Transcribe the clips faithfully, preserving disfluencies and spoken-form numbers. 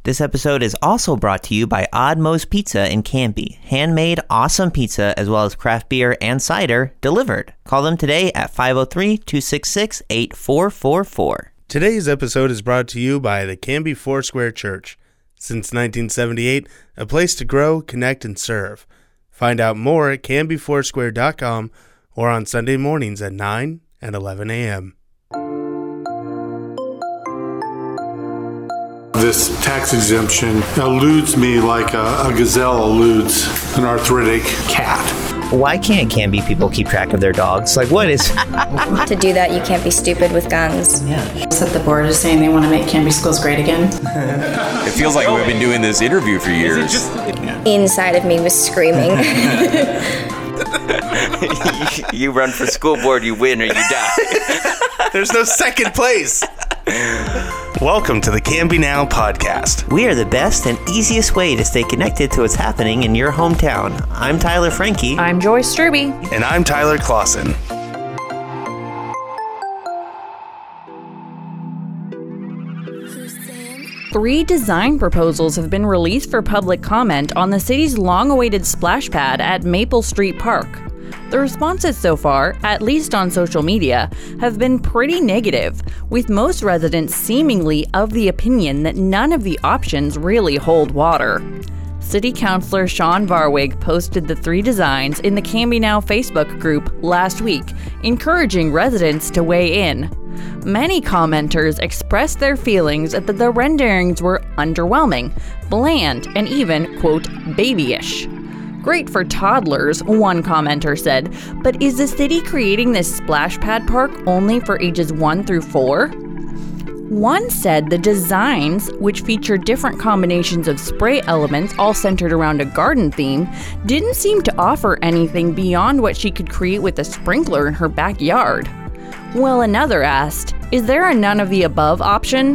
This episode is also brought to you by Odd Moe's Pizza in Canby. Handmade, awesome pizza, as well as craft beer and cider delivered. Call them today at five oh three, two six six, eight four four four. Today's episode is brought to you by the Canby Foursquare Church. Since nineteen seventy-eight, a place to grow, connect, and serve. Find out more at canby foursquare dot com or on Sunday mornings at nine and eleven a.m. This tax exemption eludes me like a, a gazelle eludes an arthritic cat. Why can't Canby people keep track of their dogs? Like, what is... To do that, you can't be stupid with guns. Yeah. So the board is saying they want to make Canby schools great again. It feels like we've been doing this interview for years. Just... Inside of me was screaming. you, you run for school board, you win or you die. There's no second place. Welcome to the Canby Now podcast. We are the best and easiest way to stay connected to what's happening in your hometown. I'm Tyler Franke. I'm Joyce Struby. And I'm Tyler Clausen. Three design proposals have been released for public comment on the city's long-awaited splash pad at Maple Street Park. The responses so far, at least on social media, have been pretty negative, with most residents seemingly of the opinion that none of the options really hold water. City Councilor Sean Varwig posted the three designs in the Canby Now Facebook group last week, encouraging residents to weigh in. Many commenters expressed their feelings that the renderings were underwhelming, bland, and even, quote, babyish. Great for toddlers, one commenter said, but is the city creating this splash pad park only for ages one through four? One said the designs, which feature different combinations of spray elements all centered around a garden theme, didn't seem to offer anything beyond what she could create with a sprinkler in her backyard. Well, another asked, is there a none of the above option?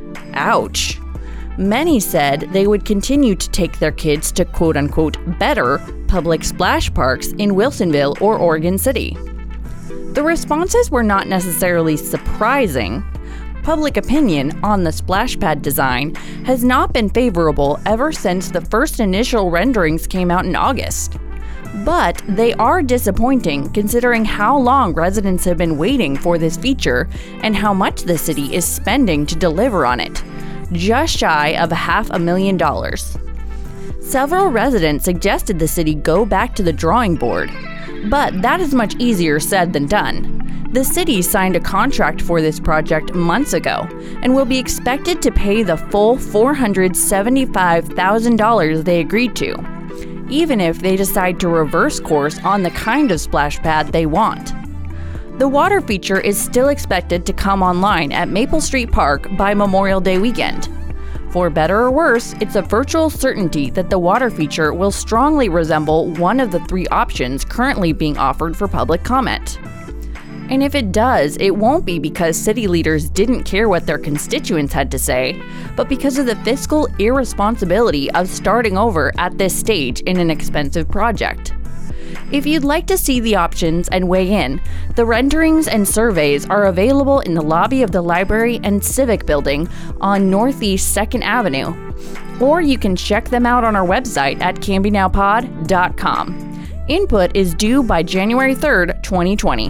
Ouch. Many said they would continue to take their kids to quote-unquote better public splash parks in Wilsonville or Oregon City. The responses were not necessarily surprising. Public opinion on the splash pad design has not been favorable ever since the first initial renderings came out in August. But they are disappointing considering how long residents have been waiting for this feature and how much the city is spending to deliver on it. Just shy of half a million dollars. Several residents suggested the city go back to the drawing board, but that is much easier said than done. The city signed a contract for this project months ago and will be expected to pay the full four hundred seventy-five thousand dollars they agreed to, even if they decide to reverse course on the kind of splash pad they want. The water feature is still expected to come online at Maple Street Park by Memorial Day weekend. For better or worse, it's a virtual certainty that the water feature will strongly resemble one of the three options currently being offered for public comment. And if it does, it won't be because city leaders didn't care what their constituents had to say, but because of the fiscal irresponsibility of starting over at this stage in an expensive project. If you'd like to see the options and weigh in, the renderings and surveys are available in the lobby of the Library and Civic Building on Northeast second Avenue, or you can check them out on our website at canby now pod dot com. Input is due by January third, twenty twenty.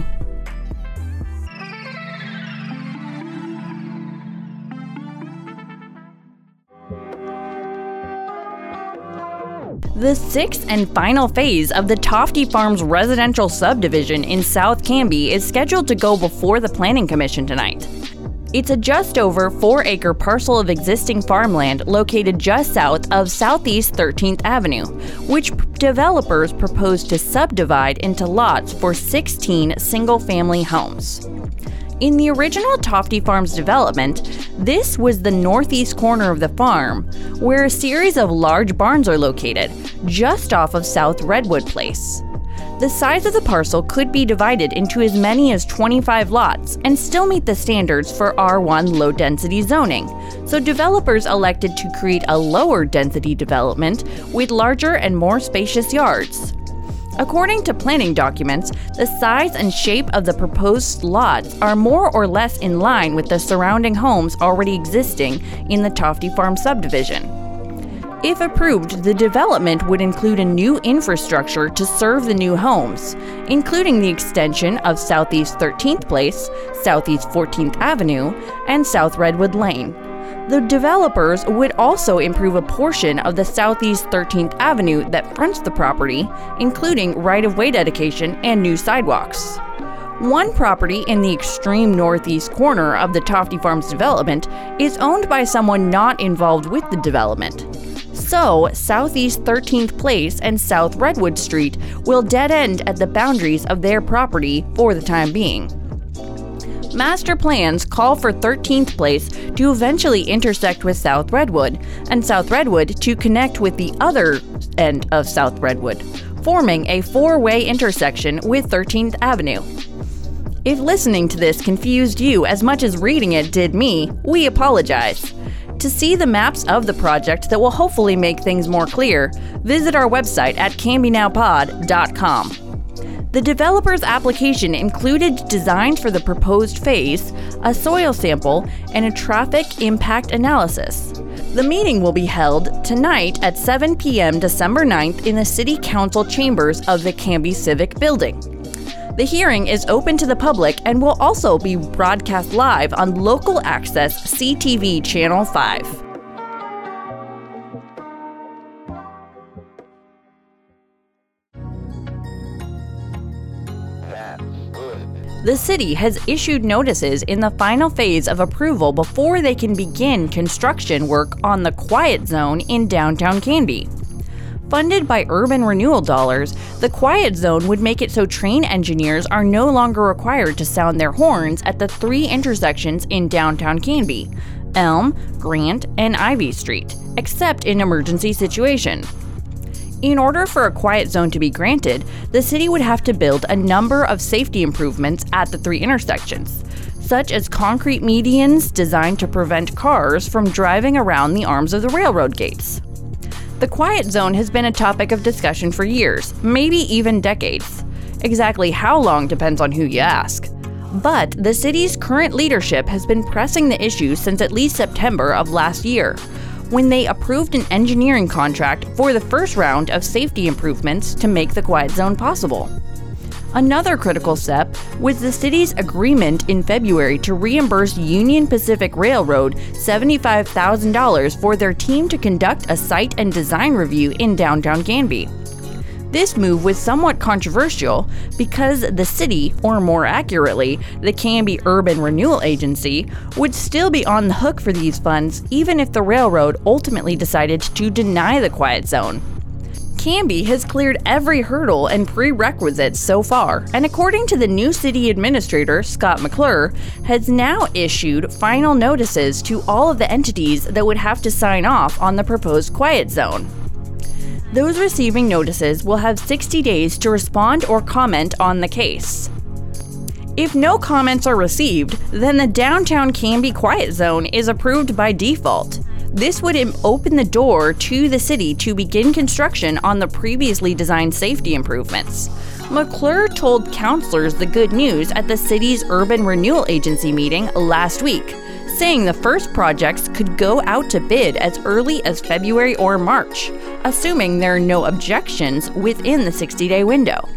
The sixth and final phase of the Tofty Farms residential subdivision in South Canby is scheduled to go before the Planning Commission tonight. It's a just over four-acre parcel of existing farmland located just south of Southeast thirteenth Avenue, which developers propose to subdivide into lots for sixteen single-family homes. In the original Tofty Farms development, this was the northeast corner of the farm, where a series of large barns are located, just off of South Redwood Place. The size of the parcel could be divided into as many as twenty-five lots and still meet the standards for R one low-density zoning, so developers elected to create a lower-density development with larger and more spacious yards. According to planning documents, the size and shape of the proposed lots are more or less in line with the surrounding homes already existing in the Tofty Farm subdivision. If approved, the development would include a new infrastructure to serve the new homes, including the extension of Southeast thirteenth Place, Southeast fourteenth Avenue, and South Redwood Lane. The developers would also improve a portion of the Southeast thirteenth Avenue that fronts the property, including right-of-way dedication and new sidewalks. One property in the extreme northeast corner of the Tofty Farms development is owned by someone not involved with the development. So, Southeast thirteenth Place and South Redwood Street will dead end at the boundaries of their property for the time being. Master plans call for thirteenth Place to eventually intersect with South Redwood, and South Redwood to connect with the other end of South Redwood, forming a four-way intersection with thirteenth Avenue. If listening to this confused you as much as reading it did me, we apologize. To see the maps of the project that will hopefully make things more clear, visit our website at canby now pod dot com. The developer's application included designs for the proposed phase, a soil sample, and a traffic impact analysis. The meeting will be held tonight at seven p.m. December ninth in the City Council chambers of the Canby Civic Building. The hearing is open to the public and will also be broadcast live on local access C T V Channel five. The city has issued notices in the final phase of approval before they can begin construction work on the Quiet Zone in downtown Canby. Funded by urban renewal dollars, the Quiet Zone would make it so train engineers are no longer required to sound their horns at the three intersections in downtown Canby: Elm, Grant, and Ivy Street, except in emergency situation. In order for a Quiet Zone to be granted, the city would have to build a number of safety improvements at the three intersections, such as concrete medians designed to prevent cars from driving around the arms of the railroad gates. The Quiet Zone has been a topic of discussion for years, maybe even decades. Exactly how long depends on who you ask. But the city's current leadership has been pressing the issue since at least September of last year, when they approved an engineering contract for the first round of safety improvements to make the Quiet Zone possible. Another critical step was the city's agreement in February to reimburse Union Pacific Railroad seventy-five thousand dollars for their team to conduct a site and design review in downtown Canby. This move was somewhat controversial because the city, or more accurately, the Canby Urban Renewal Agency, would still be on the hook for these funds even if the railroad ultimately decided to deny the Quiet Zone. Canby has cleared every hurdle and prerequisite so far, and according to the new city administrator, Scott McClure, has now issued final notices to all of the entities that would have to sign off on the proposed Quiet Zone. Those receiving notices will have sixty days to respond or comment on the case. If no comments are received, then the downtown Canby Quiet Zone is approved by default. This would open the door to the city to begin construction on the previously designed safety improvements. McClure told councilors the good news at the city's Urban Renewal Agency meeting last week, saying the first projects could go out to bid as early as February or March, assuming there are no objections within the sixty-day window.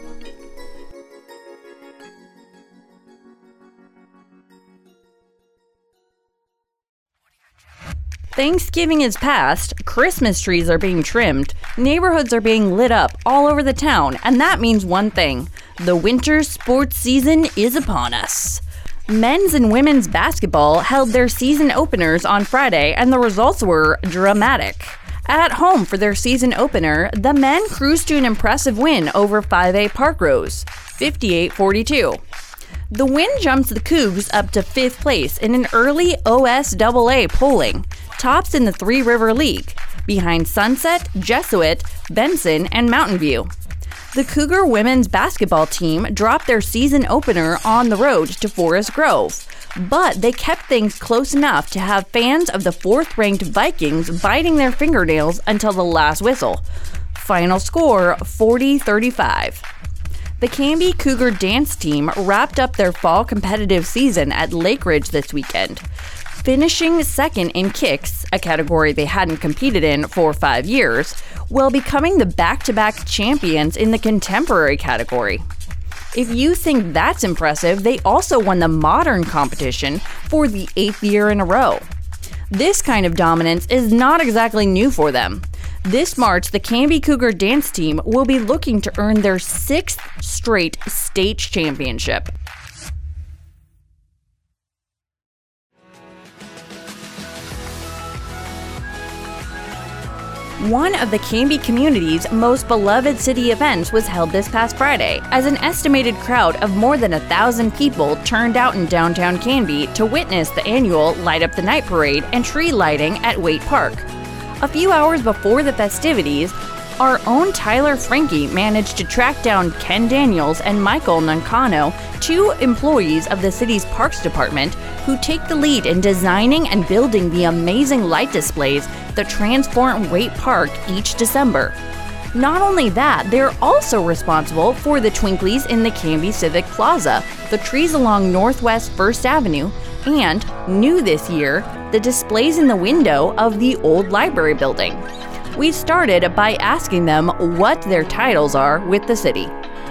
Thanksgiving is past, Christmas trees are being trimmed, neighborhoods are being lit up all over the town, and that means one thing: the winter sports season is upon us. Men's and women's basketball held their season openers on Friday, and the results were dramatic. At home for their season opener, the men cruised to an impressive win over five A Park Rose, fifty-eight forty-two. The win jumps the Cougs up to fifth place in an early O S A A polling, tops in the Three River League, behind Sunset, Jesuit, Benson, and Mountain View. The Cougar women's basketball team dropped their season opener on the road to Forest Grove, but they kept things close enough to have fans of the fourth-ranked Vikings biting their fingernails until the last whistle. Final score forty thirty-five. The Canby Cougar dance team wrapped up their fall competitive season at Lake Ridge this weekend, finishing second in kicks, a category they hadn't competed in for five years, while becoming the back-to-back champions in the contemporary category. If you think that's impressive, they also won the modern competition for the eighth year in a row. This kind of dominance is not exactly new for them. This March, the Canby Cougar dance team will be looking to earn their sixth straight state championship. One of the Canby community's most beloved city events was held this past Friday, as an estimated crowd of more than a thousand people turned out in downtown Canby to witness the annual Light Up the Night parade and tree lighting at Waite Park. A few hours before the festivities, our own Tyler Frankie managed to track down Ken Daniels and Michael Nancano, two employees of the city's Parks Department, who take the lead in designing and building the amazing light displays that transform Waite Park each December. Not only that, they're also responsible for the twinklies in the Canby Civic Plaza, the trees along Northwest First Avenue, and, new this year, the displays in the window of the old library building. We started by asking them what their titles are with the city.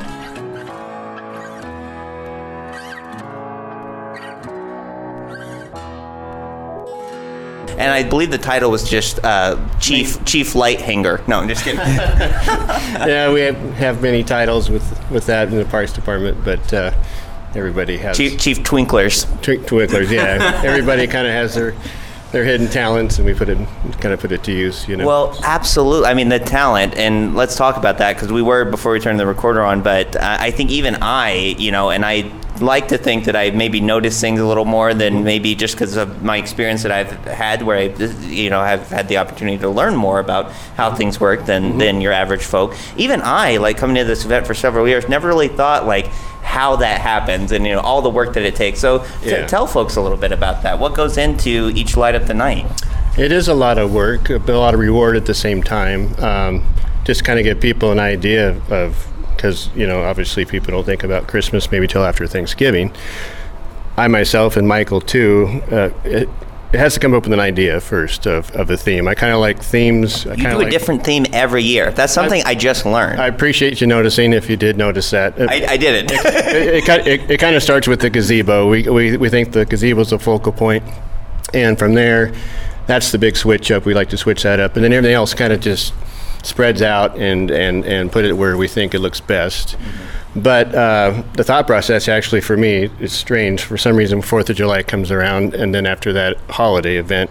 And I believe the title was just uh, Chief Chief Light Hanger. No, I'm just kidding. Yeah, we have, have many titles with with that in the Parks Department, but uh, everybody has Chief Chief Twinklers. Tw- Twinklers, yeah. Everybody kind of has their their hidden talents, and we put it kind of put it to use, you know. Well, absolutely. I mean, the talent, and let's talk about that because we were before we turned the recorder on. But uh, I think even I, you know, and I like to think that I maybe notice things a little more than maybe just because of my experience that I've had, where I, you know, have had the opportunity to learn more about how things work than mm-hmm. than your average folk. Even I, like coming to this event for several years, never really thought like how that happens and, you know, all the work that it takes. So yeah. t- tell folks a little bit about that. What goes into each Light Up the Night? It is a lot of work, but a lot of reward at the same time. Um, just kind of give people an idea of, because, you know, obviously people don't think about Christmas maybe till after Thanksgiving. I myself and Michael too, uh, it, it has to come up with an idea first of, of a theme. I kind of like themes. I You do a like, different theme every year. That's something I, I just learned. I appreciate you noticing if you did notice that. I, I did it. it, it, it, it kind of starts with the gazebo. We, we, we think the gazebo is a focal point, and from there, that's the big switch up. We like to switch that up, and then everything else kind of just spreads out and, and, and put it where we think it looks best. Mm-hmm. But uh, the thought process actually for me is strange. For some reason, fourth of July comes around, and then after that holiday event,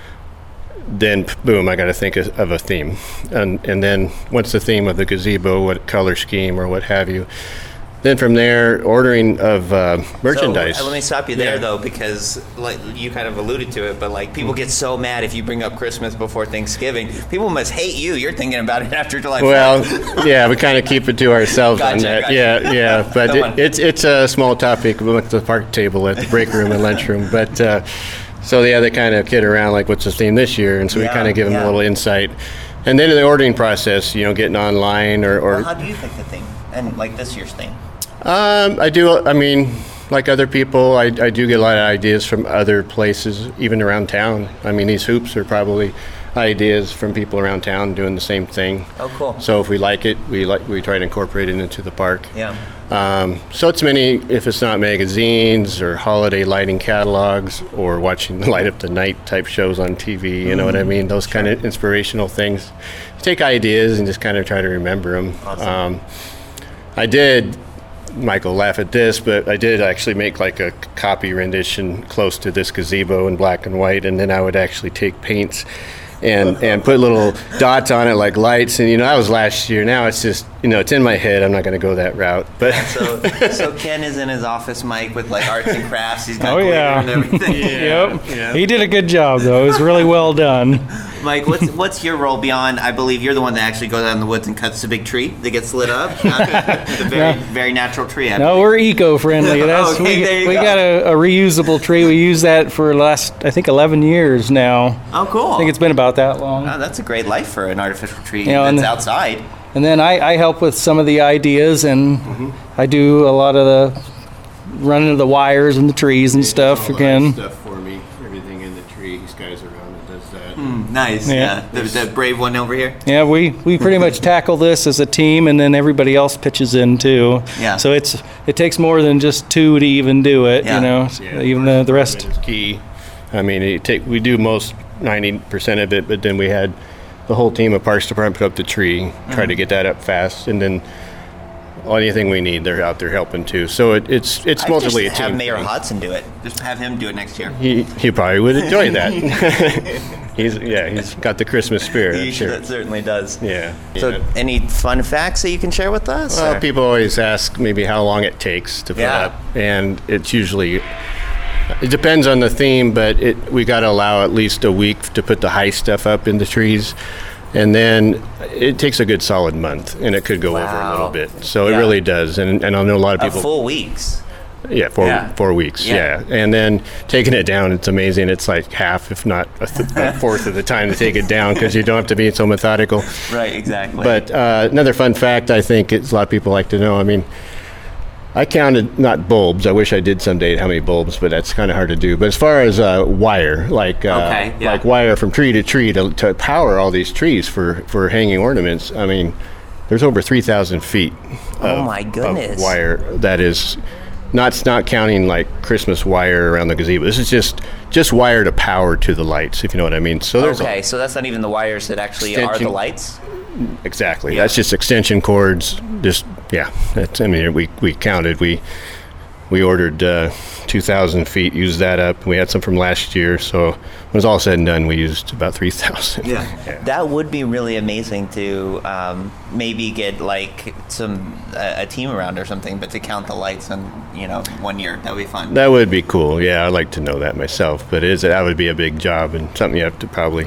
then boom, I got to think of, of a theme. And, and then once the theme of the gazebo, what color scheme or what have you, then from there, ordering of uh, merchandise. So, uh, let me stop you there, yeah. though, because like you kind of alluded to it, but like people get so mad if you bring up Christmas before Thanksgiving. People must hate you. You're thinking about it after July fourth. Well, yeah, we kind of keep it to ourselves gotcha, on that. Gotcha. Yeah, yeah, but it, it's it's a small topic at the park table at the break room and lunchroom. But uh, so yeah, they kind of kid around like, what's the theme this year? And so yeah, we kind of give them yeah. a little insight. And then in the ordering process, you know, getting online or. or well, how do you pick the theme and like this year's theme? Um, I do. I mean, like other people, I, I do get a lot of ideas from other places, even around town. I mean, these hoops are probably ideas from people around town doing the same thing. Oh, cool. So if we like it, we like we try to incorporate it into the park. Yeah. Um, so it's many, if it's not magazines or holiday lighting catalogs or watching Light Up the Night type shows on T V, you mm-hmm. know what I mean? Those sure. kind of inspirational things. Take ideas and just kind of try to remember them. Awesome. Um, I did. Michael laugh at this, but I did actually make like a copy rendition close to this gazebo in black and white, and then I would actually take paints and and put little dots on it like lights. And you know, that was last year. Now it's just, you know, it's in my head. I'm not going to go that route. But so so Ken is in his office, Mike, with like arts and crafts. He's got oh glitter yeah, and everything. yeah. Yep. Yeah. He did a good job though. It was really well done. Mike, what's what's your role beyond? I believe you're the one that actually goes out in the woods and cuts the big tree that gets lit up. Uh, the very No. very natural tree. I No, believe. we're eco-friendly. That's, Okay, there we you we go. got a, a reusable tree. We use that for the last, I think, eleven years now. Oh, cool. I think it's been about that long. Oh, that's a great life for an artificial tree You know, that's and- outside. And then I, I help with some of the ideas, and Mm-hmm. I do a lot of the running of the wires and the trees and stuff again. Stuff for me, everything in the tree. These guys around that does that. Mm, nice. Yeah. Yeah. The, the brave one over here. Yeah, we, we pretty much tackle this as a team, and then everybody else pitches in too. Yeah. So it's it takes more than just two to even do it. Yeah. You know, Yeah, even the, the rest. It's key. I mean, it take we do most ninety percent of it, but then we had the whole team of Parks Department put up the tree, try to get that up fast, and then anything we need, they're out there helping too. So it, it's it's I mostly a just have team Mayor thing. Hodson do it. Just have him do it next year. He he probably would enjoy that. he's yeah, he's got the Christmas spirit. I'm He sure. certainly does. Yeah. So, Yeah. any fun facts that you can share with us? Well, or- people always ask maybe how long it takes to put Yeah. up, and it's usually it depends on the theme, but it we got to allow at least a week to put the high stuff up in the trees, and then it takes a good solid month, and it could go over a Wow. little bit. So Yeah. it really does, and and I know a lot of Uh, people. full weeks. Yeah, four Yeah. four weeks. Yeah. Yeah. and then taking it down, it's amazing. It's like half, if not a, th- a fourth of the time to take it down because you don't have to be so methodical. Right, exactly. But uh, another fun fact, I think it's a lot of people like to know. I mean, I counted not bulbs. I wish I did someday how many bulbs, but that's kind of hard to do. But as far as uh, wire, like uh, Okay, yeah. like wire from tree to tree to, to power all these trees for, for hanging ornaments. I mean, there's over three thousand feet. Oh of, my goodness. Of wire that is. Not not counting like Christmas wire around the gazebo. This is just just wire to power to the lights, if you know what I mean. So there's a- okay, so that's not even the wires that actually are the Extension. lights? exactly. Yeah. That's just extension cords. Just yeah. That's I mean we we counted. We we ordered uh, two thousand feet. Used that up. We had some from last year. So when it was all said and done, we used about three thousand. Yeah. That would be really amazing to um, maybe get like some uh, a team around or something, but to count the lights on, you know, one year. That would be fun. That would be cool. Yeah, I'd like to know that myself. But it is that would be a big job and something you have to probably,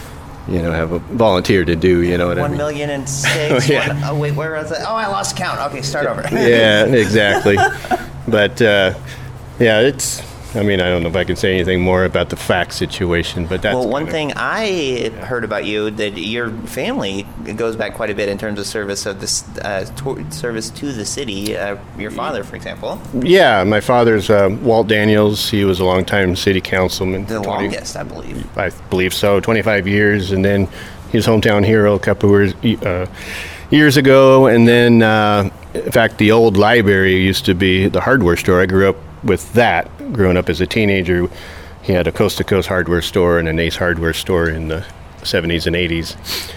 you know, have a volunteer to do. You know what I One mean? million and six. Yeah. one, oh, wait, where was it? Oh, I lost count. Okay, start over. Yeah, exactly. But uh, yeah, it's. I mean, I don't know if I can say anything more about the fact situation, but that's. Well, one kinda- thing I heard about you that your family goes back quite a bit in terms of service of this uh, to- service to the city. Uh, your father, for example, Yeah, my father's uh, Walt Daniels. He was a longtime city councilman. the twenty longest, I believe. I believe so, twenty-five years, and then he was hometown hero a couple of years, uh, years ago. And then, uh, in fact, the old library used to be the hardware store. I grew up with that, growing up as a teenager. He had a coast-to-coast hardware store and an Ace hardware store in the seventies and eighties.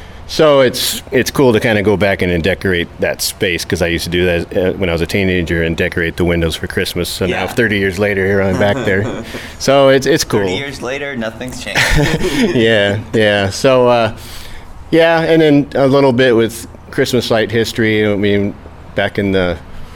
So it's it's cool to kind of go back in and decorate that space, because I used to do that uh, when I was a teenager and decorate the windows for Christmas. So Yeah. now, thirty years later, here I'm back there. So it's it's cool. Thirty years later, nothing's changed. Yeah, yeah. So, uh, yeah, and then a little bit with Christmas light history. I mean, back in the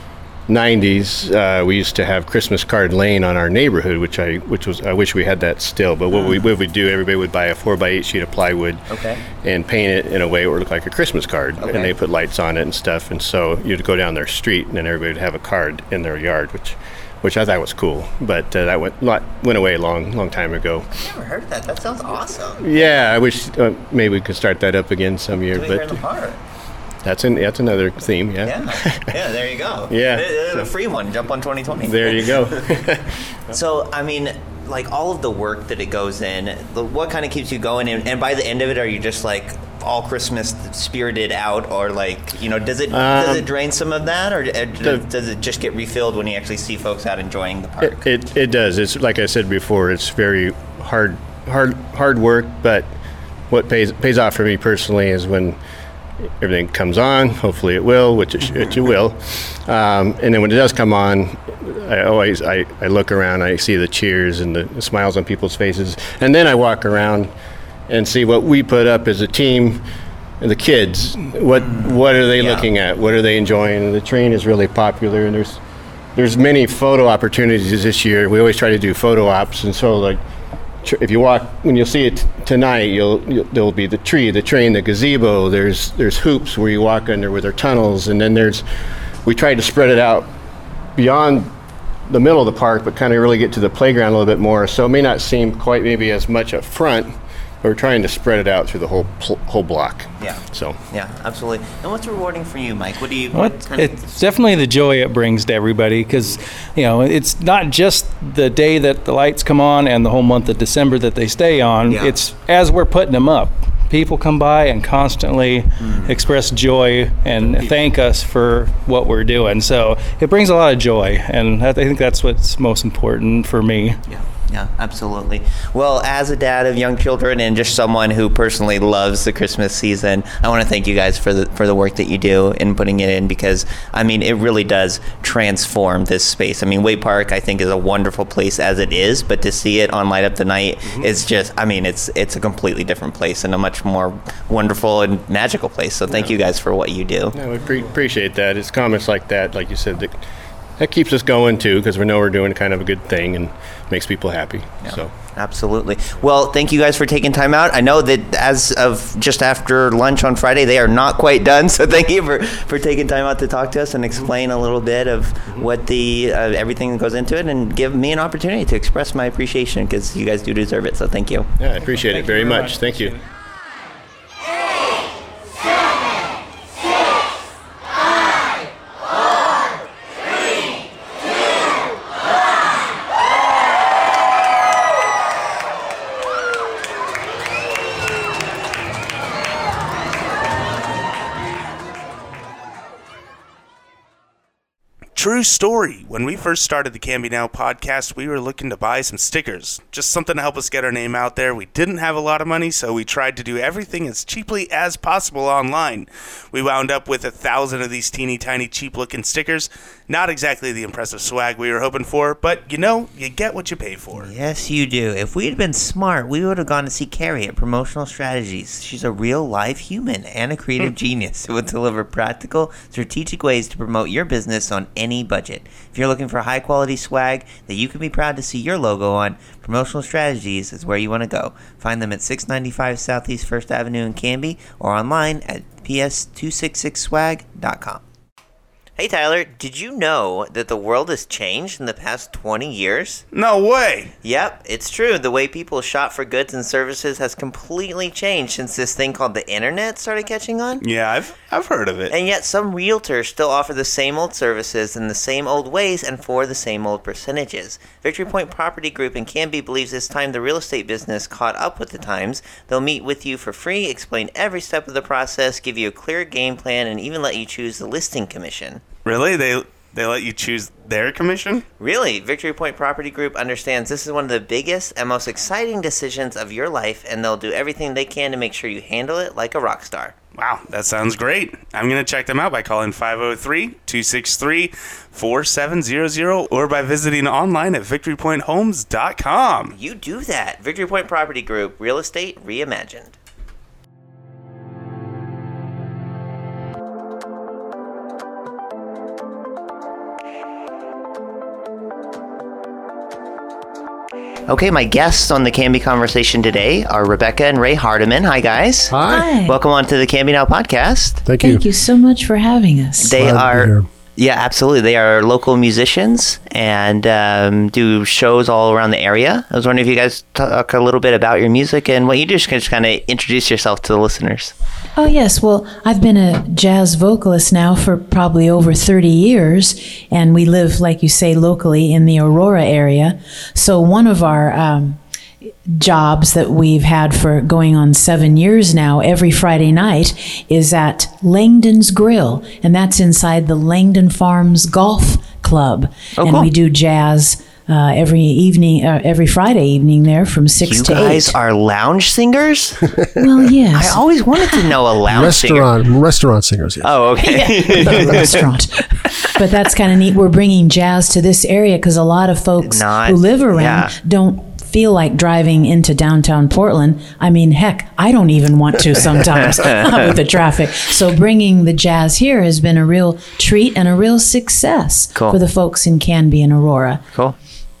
nineties, uh, we used to have Christmas card lane on our neighborhood, which I, which was, I wish we had that still. But what we what we do, everybody would buy a four by eight sheet of plywood, Okay. and paint it in a way it would look like a Christmas card, Okay. and they put lights on it and stuff. And so you'd go down their street, and then everybody would have a card in their yard, which, which I thought was cool. But uh, that went lot, went away a long, long time ago. Never heard of that. That sounds awesome. Yeah, I wish uh, maybe we could start that up again some year. Do it here in But the park. that's an that's another theme. Yeah. Yeah, yeah. There you go. Yeah. Uh, uh, a free one. Jump on twenty twenty. There you go. So, I mean, like all of the work that it goes in, the, what kind of keeps you going? And, and by the end of it, are you just like all Christmas spirited out, or like, you know, does it does Um, it drain some of that, or uh, does, does it just get refilled when you actually see folks out enjoying the park? It, it it does. It's like I said before. It's very hard hard hard work, but what pays pays off for me personally is when everything comes on. Hopefully it will, which it, sh- which it will. Um, and then when it does come on, I always I, I look around, I see the cheers and the, the smiles on people's faces, and then I walk around and see what we put up as a team. And the kids, what what are they Yeah. looking at? What are they enjoying? And the train is really popular, and there's there's many photo opportunities this year. We always try to do photo ops, and so like tr- if you walk, when you'll see it t- tonight, you'll, you'll there'll be the tree, the train, the gazebo. There's there's hoops where you walk under where there are tunnels, and then there's we tried to spread it out beyond the middle of the park, but kind of really get to the playground a little bit more. So it may not seem quite maybe as much up front. We're trying to spread it out through the whole pl- whole block. Yeah. So. Yeah, absolutely. And what's rewarding for you, Mike? What do you? Well, What kind it's of, definitely the joy it brings to everybody, because, you know, it's not just the day that the lights come on and the whole month of December that they stay on. Yeah. It's as we're putting them up. People come by and constantly mm. express joy and thank us for what we're doing. So it brings a lot of joy, and I think that's what's most important for me. Yeah. Yeah, absolutely. Well, as a dad of young children and just someone who personally loves the Christmas season, I want to thank you guys for the for the work that you do in putting it in, because, I mean, it really does transform this space. I mean, Waite Park, I think, is a wonderful place as it is, but to see it on Light Up the Night mm-hmm. is just, I mean, it's it's a completely different place and a much more wonderful and magical place. So thank yeah. you guys for what you do. Yeah, we pre- appreciate that. It's comments like that, like you said, that that keeps us going too, because we know we're doing kind of a good thing and makes people happy. Yeah, so absolutely. Well, thank you guys for taking time out. I know that as of just after lunch on Friday, they are not quite done. So thank you for, for taking time out to talk to us and explain a little bit of mm-hmm. what the uh, everything that goes into it, and give me an opportunity to express my appreciation, because you guys do deserve it. So thank you. Yeah, I appreciate thank it very, very much. much. Thank you. True story. When we first started the Canby Now podcast, we were looking to buy some stickers. Just something to help us get our name out there. We didn't have a lot of money, so we tried to do everything as cheaply as possible online. We wound up with a thousand of these teeny tiny cheap looking stickers. Not exactly the impressive swag we were hoping for, but you know, you get what you pay for. Yes, you do. If we had been smart, we would have gone to see Carrie at Promotional Strategies. She's a real live human and a creative genius who will deliver practical, strategic ways to promote your business on any budget. If you're looking for high quality swag that you can be proud to see your logo on, Promotional Strategies is where you want to go. Find them at six ninety-five Southeast First Avenue in Canby, or online at p s two sixty-six swag dot com. Hey Tyler, did you know that the world has changed in the past twenty years? No way! Yep, it's true. The way people shop for goods and services has completely changed since this thing called the internet started catching on. Yeah, I've I've heard of it. And yet some realtors still offer the same old services in the same old ways and for the same old percentages. Victory Point Property Group in Canby believes it's time the real estate business caught up with the times. They'll meet with you for free, explain every step of the process, give you a clear game plan, and even let you choose the listing commission. Really? They they let you choose their commission? Really. Victory Point Property Group understands this is one of the biggest and most exciting decisions of your life, and they'll do everything they can to make sure you handle it like a rock star. Wow, that sounds great. I'm going to check them out by calling five oh three, two six three, four seven zero zero or by visiting online at victory point homes dot com. You do that. Victory Point Property Group, real estate reimagined. Okay, my guests on the Canby Conversation today are Rebecca and Ray Hardiman. Hi, guys. Hi. Hi. Welcome on to the Canby Now podcast. Thank you. Thank you so much for having us. They Glad are, yeah, absolutely. They are local musicians and um, do shows all around the area. I was wondering if you guys talk a little bit about your music and what you do. Just, just kind of introduce yourself to the listeners. Oh, yes. Well, I've been a jazz vocalist now for probably over thirty years, and we live, like you say, locally in the Aurora area. So one of our um, jobs that we've had for going on seven years now, every Friday night, is at Langdon's Grill, and that's inside the Langdon Farms Golf Club. Oh, and cool. we do jazz Uh, every evening, uh, every Friday evening there from six you to eight. You guys are lounge singers? Well, yes. I always wanted to know a lounge restaurant, singer. Restaurant singers, yes. Oh, okay. Yeah, restaurant. But that's kind of neat. We're bringing jazz to this area because a lot of folks Not, who live around yeah. don't feel like driving into downtown Portland. I mean, heck, I don't even want to sometimes with the traffic. So bringing the jazz here has been a real treat and a real success cool. for the folks in Canby and Aurora. Cool.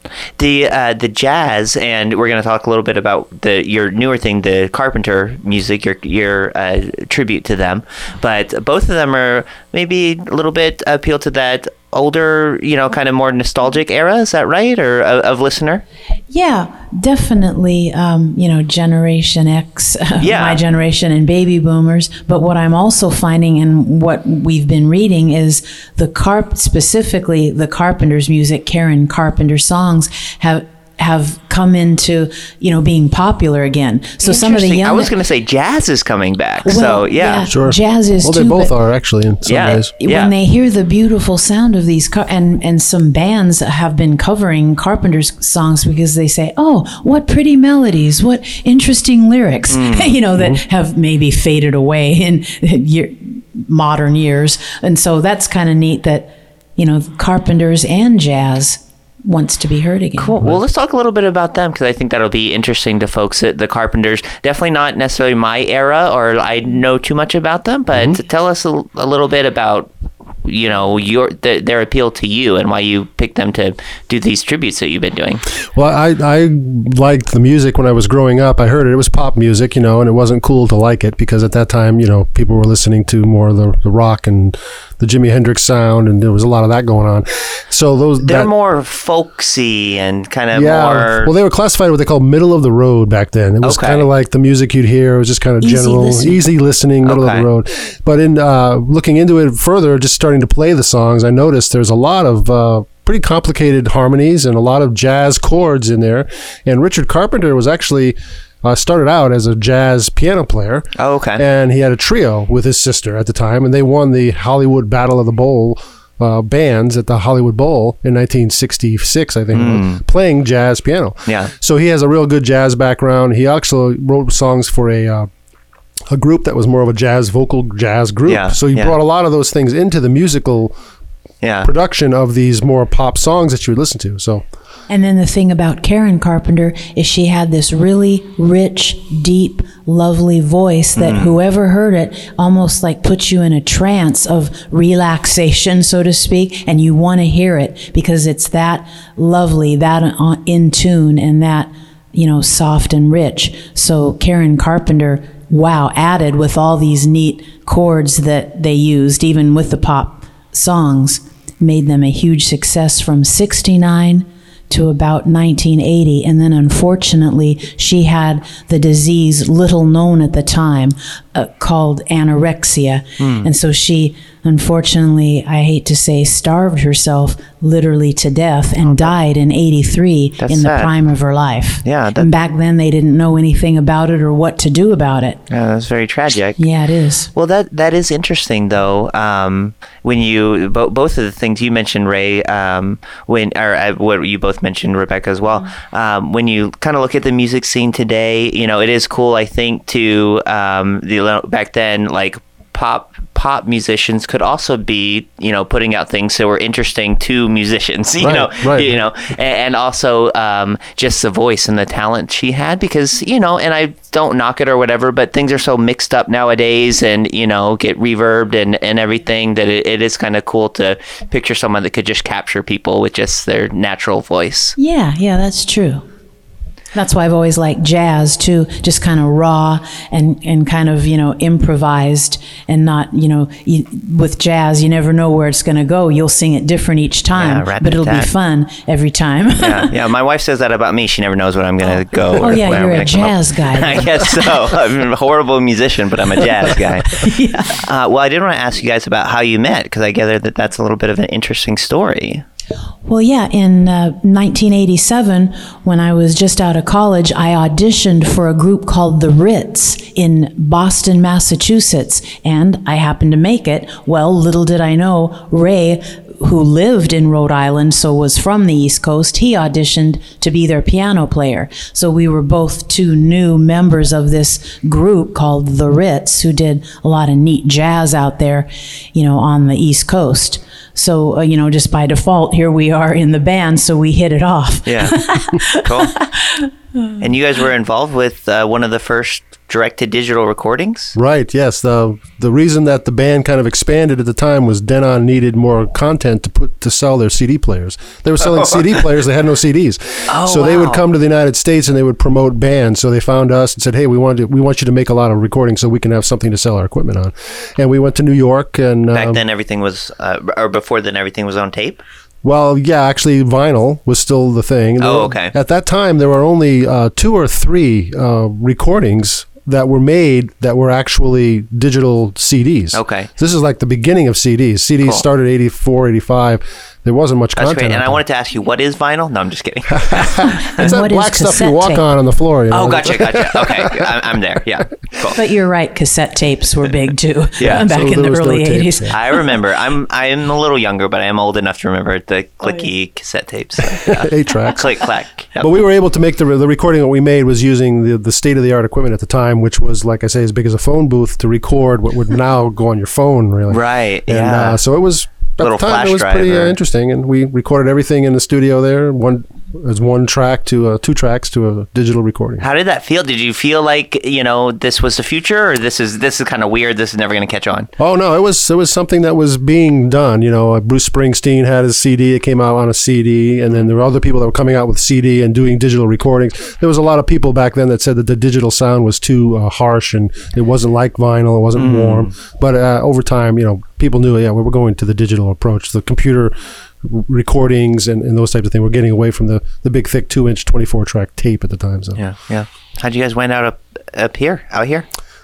The uh, the jazz, and we're going to talk a little bit about the your newer thing, the Carpenter music, your your uh, tribute to them. But both of them are maybe a little bit appeal to that older, you know, kind of more nostalgic era. Is that right, or of, of listener? Yeah, definitely. Um, you know, Generation X, Yeah. my generation, and baby boomers. But what I'm also finding, and what we've been reading, is the carp specifically the Carpenter's music, Karen Carpenter songs have have come into, you know, being popular again. So some of the Interesting. young I was going to say jazz is coming back. Well, so yeah, yeah, Sure. jazz is Well, too, they both but- are actually in some Yeah. ways. Yeah. when they hear the beautiful sound of these car- and and some bands have been covering Carpenter's songs because they say, oh, what pretty melodies, what interesting lyrics, you know, that have maybe faded away in year, modern years. And so that's kind of neat that, you know, Carpenters and jazz wants to be heard again. Cool. Well, let's talk a little bit about them, because I think that'll be interesting to folks at the Carpenters. Definitely not necessarily my era, or I know too much about them, but Mm-hmm. tell us a, a little bit about, you know, your th- their appeal to you and why you picked them to do these tributes that you've been doing. Well, I, I liked the music when I was growing up. I heard it. It was pop music, you know, and it wasn't cool to like it because at that time, you know, people were listening to more of the, the rock and the Jimi Hendrix sound, and there was a lot of that going on. So those They're that, more folksy and kind of yeah. more. Well, they were classified what they called middle of the road back then. It was Okay. kind of like the music you'd hear. It was just kind of Easy general, listening. easy listening, middle Okay. of the road. But in uh, looking into it further, just starting to play the songs, I noticed there's a lot of uh, pretty complicated harmonies and a lot of jazz chords in there. And Richard Carpenter was actually uh, started out as a jazz piano player. Oh, okay. And he had a trio with his sister at the time, and they won the Hollywood Battle of the Bowl uh, bands at the Hollywood Bowl in nineteen sixty-six, I think, it was, playing jazz piano. Yeah. So he has a real good jazz background. He also wrote songs for a uh, a group that was more of a jazz vocal jazz group. Yeah, So he yeah. brought a lot of those things into the musical Yeah. production of these more pop songs that you would listen to. So And then the thing about Karen Carpenter is she had this really rich, deep, lovely voice that whoever heard it almost like puts you in a trance of relaxation, so to speak, and you want to hear it because it's that lovely, that on- in tune, and that, you know, soft and rich. So Karen Carpenter, wow, added with all these neat chords that they used, even with the pop songs, made them a huge success from sixty-nine to about nineteen eighty. And then unfortunately, she had the disease, little known at the time, uh, called anorexia. And so she, unfortunately, I hate to say, starved herself literally to death and died in eighty-three That's in the sad. prime of her life. Yeah, that- and back then they didn't know anything about it or what to do about it. Yeah, that's very tragic. Yeah, it is. Well, that that is interesting, though. Um, when you bo- both of the things you mentioned, Ray, um, when or uh, what you both mentioned, Rebecca, as well. Um, when you kind of look at the music scene today, you know, it is cool. I think to um, the back then, like pop pop musicians could also be, you know, putting out things that were interesting to musicians, you Right, know, right. you know, and, and also um, just the voice and the talent she had, because, you know, and I don't knock it or whatever, but things are so mixed up nowadays and, you know, get reverbed and, and everything that it, it is kind of cool to picture someone that could just capture people with just their natural voice. Yeah, yeah, that's true. That's why I've always liked jazz too, just kind of raw and, and kind of, you know, improvised and not, you know, you, with jazz, you never know where it's going to go. You'll sing it different each time, Yeah, but it'll be rat-tat. fun every time. Yeah, yeah. My wife says that about me. She never knows where I'm going to go. Oh, or yeah, where I'm you're a gonna come up. jazz guy. I guess so. I'm a horrible musician, but I'm a jazz guy. Yeah. Uh, well, I did want to ask you guys about how you met, because I gather that that's a little bit of an interesting story. Well, yeah, in uh, nineteen eighty-seven, when I was just out of college, I auditioned for a group called The Ritz in Boston, Massachusetts, and I happened to make it. Well, little did I know, Ray, who lived in Rhode Island, so was from the East Coast, he auditioned to be their piano player. So we were both two new members of this group called The Ritz, who did a lot of neat jazz out there, you know, on the East Coast. So, uh, you know, just by default, here we are in the band, so we hit it off. Yeah. Cool. And you guys were involved with uh, one of the first direct-to-digital recordings? Right, yes. The the reason that the band kind of expanded at the time was Denon needed more content to put to sell their C D players. They were selling C D players, they had no C Ds. Oh, so they would wow. come to the United States and they would promote bands. So they found us and said, hey, we want, to, we want you to make a lot of recordings so we can have something to sell our equipment on. And we went to New York. and Back um, then, everything was, uh, or before then, everything was on tape? Well, yeah, actually, vinyl was still the thing. There Oh, were- okay. At that time, there were only uh, two or three uh, recordings that were made that were actually digital C Ds. Okay. This is like the beginning of C Ds. C Ds Cool. started eighty-four, eighty-five. There wasn't much That's content. great. And out I there. wanted to ask you, what is vinyl? No, I'm just kidding. It's that what is black stuff you cassette walk tape? on on the floor. You know? Oh, gotcha, gotcha. Okay, I'm, I'm there. Yeah, cool. But you're right, cassette tapes were big too. Yeah. back So in there the was no early tape, eighties. yeah. I remember. I'm I'm a little younger, but I am old enough to remember the clicky cassette tapes. So, yeah. Eight tracks. Click clack. Yep. But we were able to make the the recording that we made was using the, the state of the art equipment at the time, which was, like I say, as big as a phone booth to record what would now go on your phone, really. Right. And Yeah. uh, so it was at Little the time flash it was pretty uh, drive or- interesting, and we recorded everything in the studio there. One as one track to uh, two tracks to a digital recording. How did that feel? Did you feel like, you know, this was the future, or this is this is kind of weird? This is never going to catch on. Oh no, it was it was something that was being done. You know, uh, Bruce Springsteen had his C D. It came out on a C D, and then there were other people that were coming out with C D and doing digital recordings. There was a lot of people back then that said that the digital sound was too uh, harsh and it wasn't like vinyl. It wasn't Mm. warm. But uh, over time, you know, people knew, yeah, we were going to the digital approach, the computer r- recordings and, and those types of things. We're getting away from the, the big, thick two-inch, twenty-four track tape at the time. So. Yeah, yeah. How'd you guys wind out up up here, out here?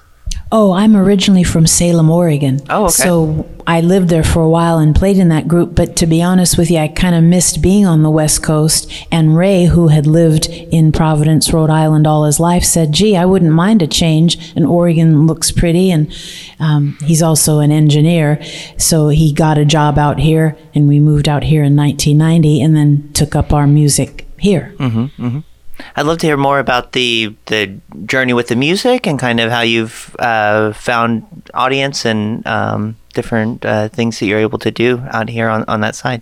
Oh, I'm originally from Salem, Oregon. Oh, okay. So I lived there for a while and played in that group. But to be honest with you, I kind of missed being on the West Coast. And Ray, who had lived in Providence, Rhode Island all his life, said, gee, I wouldn't mind a change. And Oregon looks pretty. And um, he's also an engineer. So he got a job out here. And we moved out here in nineteen ninety and then took up our music here. Mm-hmm, mm-hmm. I'd love to hear more about the the journey with the music and kind of how you've uh, found audience and um, different uh, things that you're able to do out here on, on that side.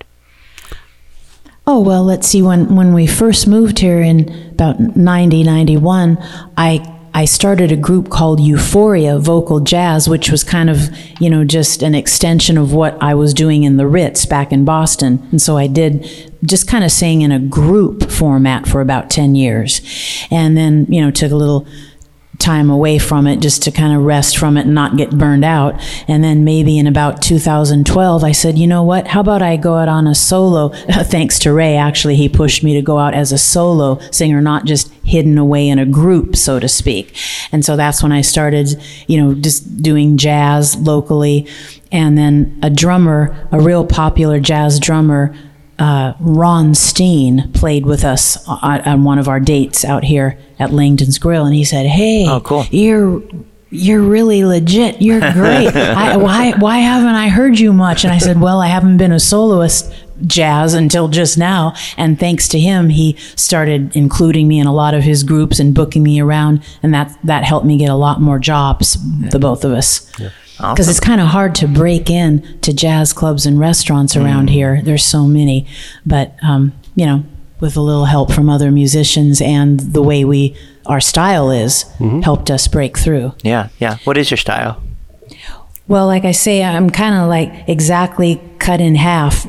Oh, well, let's see. When when we first moved here in about ninety, ninety-one, I I started a group called Euphoria Vocal Jazz, which was kind of, you know, just an extension of what I was doing in the Ritz back in Boston. And so I did just kind of sang in a group format for about ten years. And then, you know, took a little time away from it just to kind of rest from it and not get burned out. And then maybe in about two thousand twelve, I said, you know what, how about I go out on a solo? Thanks to Ray, actually, he pushed me to go out as a solo singer, not just hidden away in a group, so to speak. And so that's when I started, you know, just doing jazz locally. And then a drummer, a real popular jazz drummer, Uh, Ron Steen, played with us on, on one of our dates out here at Langdon's Grill, and he said, "Hey, Oh, cool. you're you're really legit. You're great. I, why why haven't I heard you much?" And I said, "Well, I haven't been a soloist jazz until just now, and thanks to him, he started including me in a lot of his groups and booking me around, and that that helped me get a lot more jobs, the both of us." Yeah. Because it's kind of hard to break in to jazz clubs and restaurants around here. There's so many. But, um, you know, with a little help from other musicians and the way we our style is, Mm-hmm. helped us break through. Yeah, yeah. What is your style? Well, like I say, I'm kind of like exactly cut in half,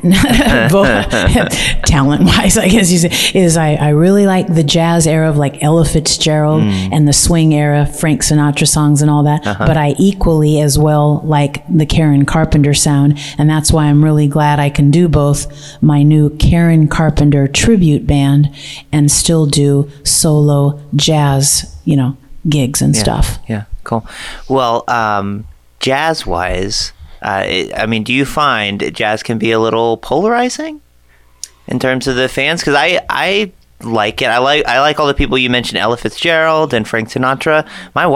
talent-wise, I guess you say, is I, I really like the jazz era of like Ella Fitzgerald Mm. and the swing era, Frank Sinatra songs and all that. Uh-huh. But I equally as well like the Karen Carpenter sound, and that's why I'm really glad I can do both my new Karen Carpenter tribute band and still do solo jazz, you know, gigs and Yeah, stuff. Yeah, cool. Well, um, jazz-wise, uh, it, I mean, do you find jazz can be a little polarizing in terms of the fans? Because I, I like it. I like I like all the people you mentioned, Ella Fitzgerald and Frank Sinatra. My wife,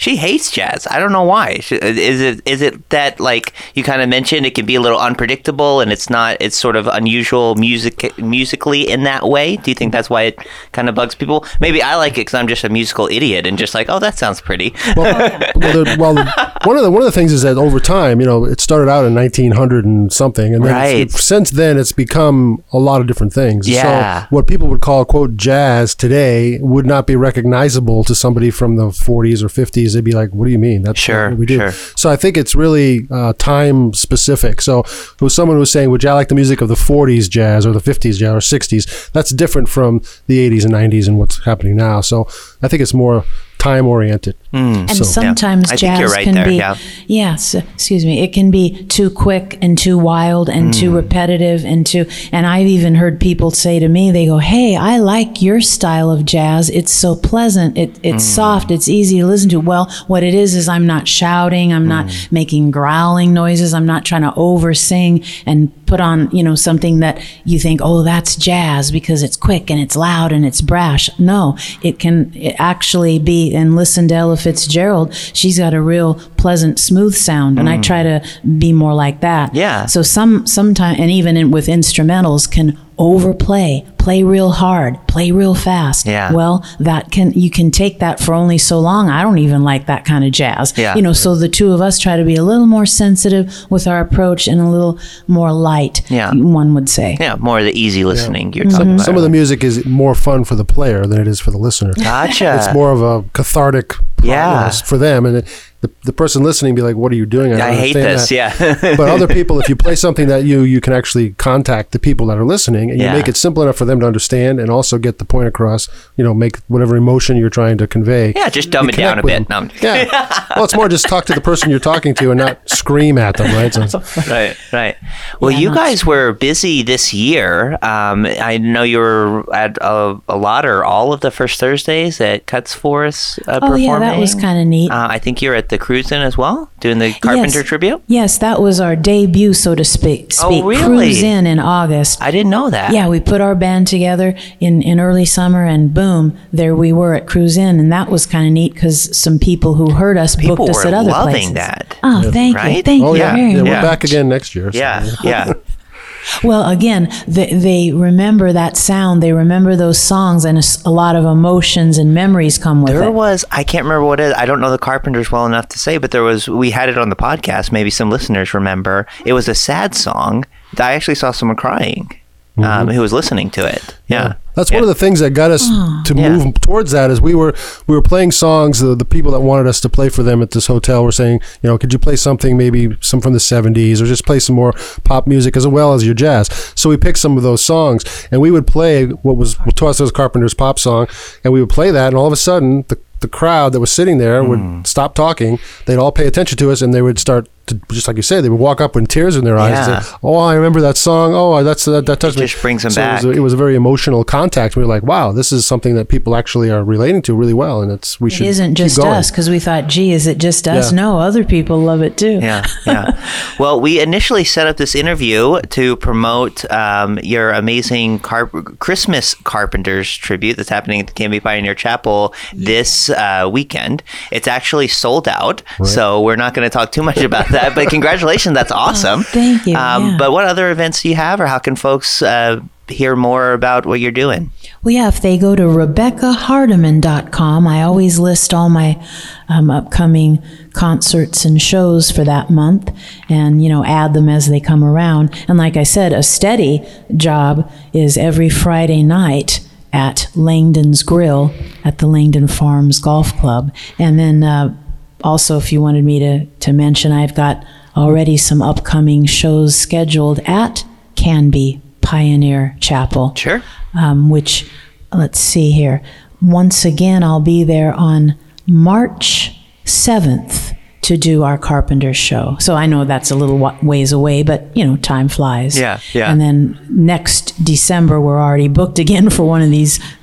She hates jazz. I don't know why. She, is it is it that, like you kind of mentioned, it can be a little unpredictable and it's not it's sort of unusual music musically in that way? Do you think that's why it kind of bugs people? Maybe I like it because I'm just a musical idiot and just like, oh, that sounds pretty. Well, well, the, well the, one of the one of the things is that over time, you know, it started out in nineteen hundred and something, and then right. it's, since then it's become a lot of different things. Yeah. So what people would call quote jazz today would not be recognizable to somebody from the forties or fifties. They'd be like, "What do you mean? That's sure, what we do." Sure. So I think it's really uh, time specific. So if it was someone who was saying, "Would you like the music of the forties jazz or the fifties jazz or sixties?" That's different from the eighties and nineties and what's happening now. So I think it's more time oriented. Mm. And so, sometimes yeah. jazz right can there, be, yeah. yes, excuse me, it can be too quick and too wild and mm. too repetitive and too, and I've even heard people say to me, they go, "Hey, I like your style of jazz. It's so pleasant. It, it's mm. soft. It's easy to listen to." Well, what it is, is I'm not shouting. I'm mm. not making growling noises. I'm not trying to over sing and put on, you know, something that you think, oh, that's jazz because it's quick and it's loud and it's brash. No, it can it actually be, and listen to Ella Fitzgerald, she's got a real pleasant, smooth sound, and mm. I try to be more like that. Yeah. So some, sometimes, and even in, with instrumentals, can overplay, play real hard, play real fast. Yeah. Well, that can, you can take that for only so long. I don't even like that kind of jazz. Yeah. You know, so the two of us try to be a little more sensitive with our approach and a little more light, yeah. one would say. Yeah, more of the easy listening yeah. you're talking some, about. Some of the music is more fun for the player than it is for the listener. Gotcha. It's more of a cathartic yeah. for them, and it, the the person listening be like, "What are you doing? I, don't I hate this." that. Yeah. But other people, if you play something that you you can actually contact the people that are listening, and yeah. you make it simple enough for them to understand, and also get the point across. You know, make whatever emotion you're trying to convey. Yeah, just dumb it down a bit. No, yeah. Well, it's more just talk to the person you're talking to and not scream at them, right? So, right, right. Well, yeah, you guys were busy this year. Um, I know you were at a, a lot or all of the first Thursdays at Cuts Forest uh, oh, performing. yeah, that was kind of neat. Uh, I think you're at the Cruisin' as well, doing the Carpenter yes. tribute. Yes, that was our debut, so to speak. Oh, speak. really? Cruise in in August. I didn't know that. Yeah, we put our band together in, in early summer, and boom, there we were at Cruise In, and that was kind of neat because some people who heard us people booked us were at other loving places. that. Oh, thank right? you, thank oh, you yeah. very yeah, much. we're back again next year. So. Yeah, yeah. Well, again, they, they remember that sound. They remember those songs, and a, a lot of emotions and memories come with there it. There was, I can't remember what it is. I don't know the Carpenters well enough to say, but there was, we had it on the podcast. Maybe some listeners remember. It was a sad song. I actually saw someone crying um, mm-hmm. who was listening to it. Yeah. yeah. That's yeah. one of the things that got us oh, to yeah. move towards that is we were we were playing songs. The, the people that wanted us to play for them at this hotel were saying, you know, could you play something, maybe some from the seventies, or just play some more pop music as well as your jazz. So we picked some of those songs, and we would play what was to us was Carpenter's pop song, and we would play that, and all of a sudden the the crowd that was sitting there mm. would stop talking. They'd all pay attention to us, and they would start to, just like you say, they would walk up with tears in their eyes yeah. and say, "Oh, I remember that song. Oh, that's that, that touched it me." Just brings them so back. It was, a, it was a very emotional contact. We were like, "Wow, this is something that people actually are relating to really well," and it's we it should. It isn't just keep going. us, because we thought, "Gee, is it just us?" Yeah. No, other people love it too. Yeah, yeah. Well, we initially set up this interview to promote um, your amazing car- Christmas Carpenters tribute that's happening at the Canby Pioneer Chapel this uh, weekend. It's actually sold out, right. so we're not going to talk too much about that. But congratulations, that's awesome. Oh, thank you. Um, yeah. But what other events do you have, or how can folks uh, hear more about what you're doing? Well, yeah, if they go to Rebecca Hardiman dot com, I always list all my um, upcoming concerts and shows for that month, and, you know, add them as they come around. And like I said, a steady job is every Friday night at Langdon's Grill at the Langdon Farms Golf Club. And then uh, also, if you wanted me to, to mention, I've got already some upcoming shows scheduled at Canby Pioneer Chapel. Sure. Um, which, let's see here. Once again, I'll be there on March seventh to do our Carpenter show. So I know that's a little ways away, but, you know, time flies. Yeah, yeah. And then next December, we're already booked again for one of these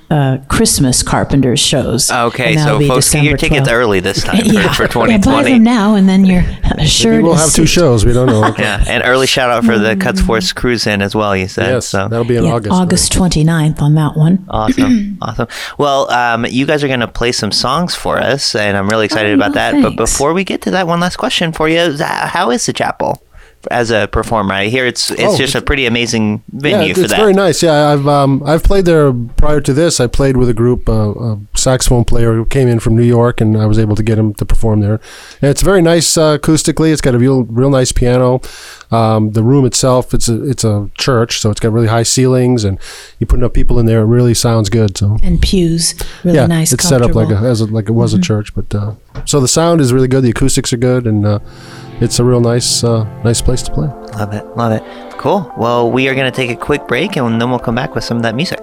uh, Christmas Carpenters shows. Okay, And that'll so be folks, get your December tickets twelfth. early this time for, yeah. for twenty Yeah, buy twenty. them now, and then you're sure Maybe we'll to have see. two shows. We don't know. Yeah, and early shout out for the Cuts Force Cruise In as well, you said. Yes, so. that'll be in Yeah, August. August twenty-ninth on that one. Awesome. Awesome. Well, um, you guys are going to play some songs for us, and I'm really excited Oh, about well, that. But thanks. before we get to that, one last question for you. Is that- How is the chapel as a performer? I hear it's it's Oh, just a pretty amazing Yeah, venue it's for that. very nice. Yeah, I've um, I've played there prior to this. I played with a group, uh, a saxophone player who came in from New York, and I was able to get him to perform there. And it's very nice uh, acoustically. It's got a real real nice piano. Um, the room itself, it's a it's a church, so it's got really high ceilings, and you put enough people in there, it really sounds good. So And pews, really yeah, nice, it's set up like a, comfortable. as a, like it was a church, but uh, so the sound is really good. The acoustics are good, and uh, it's a real nice uh, nice place to play. Love it. Love it. Cool. Well, we are going to take a quick break, and then we'll come back with some of that music.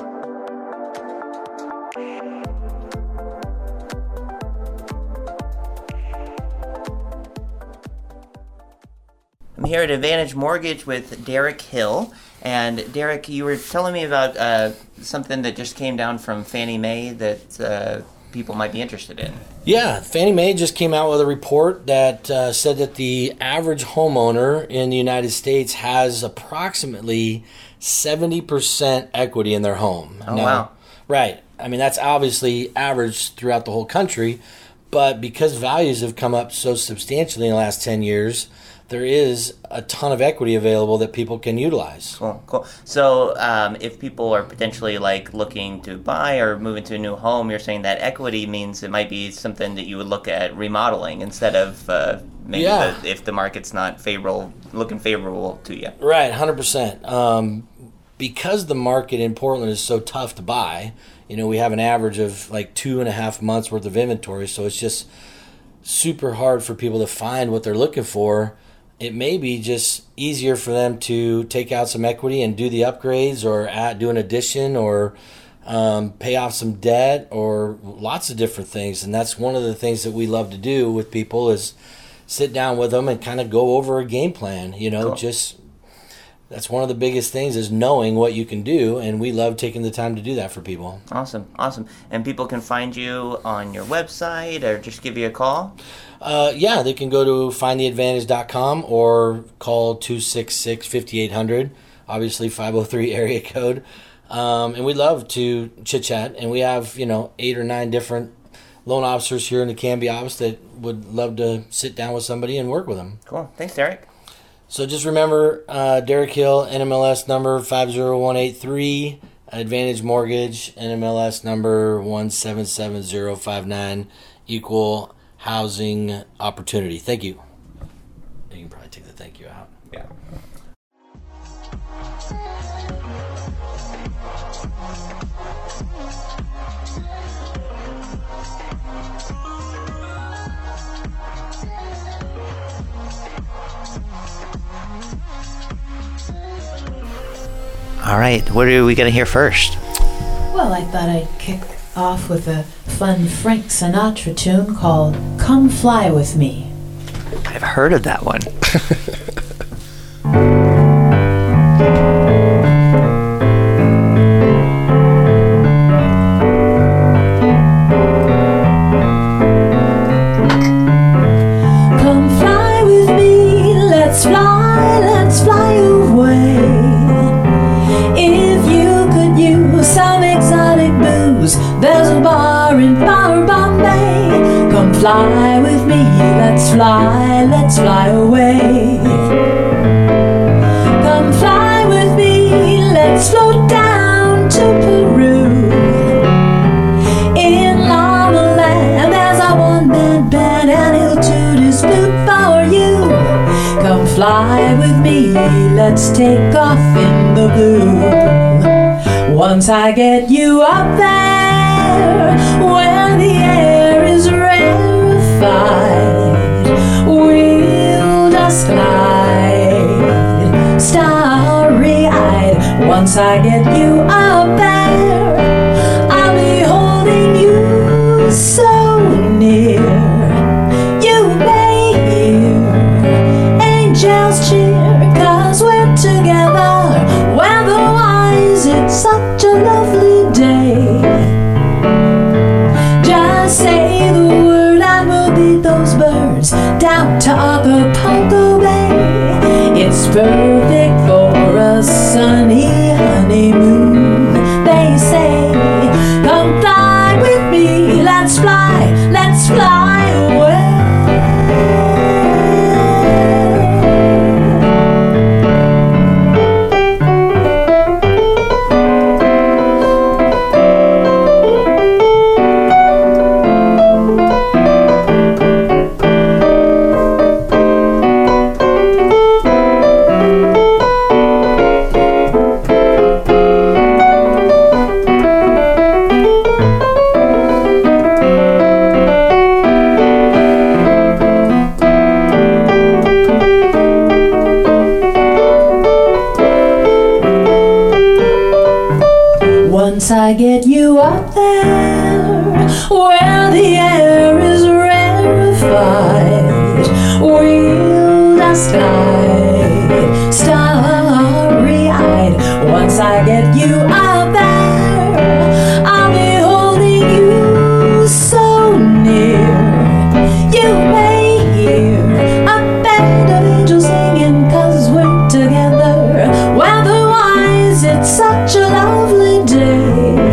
I'm here at Advantage Mortgage with Derek Hill. And Derek, you were telling me about uh, something that just came down from Fannie Mae that uh, people might be interested in. Yeah, Fannie Mae just came out with a report that uh, said that the average homeowner in the United States has approximately seventy percent equity in their home. Oh, Now, wow. Right. I mean, that's obviously average throughout the whole country, but because values have come up so substantially in the last ten years, there is a ton of equity available that people can utilize. Cool, cool. So um, if people are potentially like looking to buy or move into a new home, you're saying that equity means it might be something that you would look at remodeling instead of uh, maybe Yeah. the, if the market's not favorable, looking favorable to you. Right, one hundred percent. Um, because the market in Portland is so tough to buy, you know, we have an average of like two and a half months worth of inventory, so it's just super hard for people to find what they're looking for. It may be just easier for them to take out some equity and do the upgrades or add, do an addition or um, pay off some debt or lots of different things. And that's one of the things that we love to do with people is sit down with them and kind of go over a game plan. You know, Cool. just that's one of the biggest things is knowing what you can do. And we love taking the time to do that for people. Awesome, awesome. And people can find you on your website or just give you a call? Uh, yeah, they can go to find the advantage dot com or call two six six, five eight zero zero, obviously five oh three area code. Um, and we love to chit-chat. And we have, you know, eight or nine different loan officers here in the Canby office that would love to sit down with somebody and work with them. Cool. Thanks, Derek. So just remember, uh, Derek Hill, N M L S number five zero one eight three, Advantage Mortgage, N M L S number one seven seven zero five nine, equal housing opportunity. Thank you. You can probably take the thank you out. Yeah. All right, what are we going to hear first? Well, I thought I'd kick off with a fun Frank Sinatra tune called Come Fly With Me. I've heard of that one. Come fly with me, let's fly, let's fly away. If you could use some exotic booze, there's a bar in Bar Bombay. Come fly with me, let's fly, let's fly away. Come fly with me, let's float down to Peru. In Lava Land, there's a one-man band and he'll toot his flute for you. Come fly with me, let's take off in the blue. Once I get you up there, where the air is rarefied, we'll just glide, starry-eyed. Once I get you up there, I'll be holding you so near. You may hear angels cheer, 'cause we're together. Weather-wise, it's such a lovely day. down to Acapulco Bay. It's perfect for a sunny honeymoon. They say, come fly with me, let's fly, let's fly away. Once I get you up there, where the air is rarefied, we'll just glide, starry-eyed. Once I get you up there, I'll be holding you so near. You may hear a band of angels singing, 'cause we're together. Weather-wise, it's such a lovely day.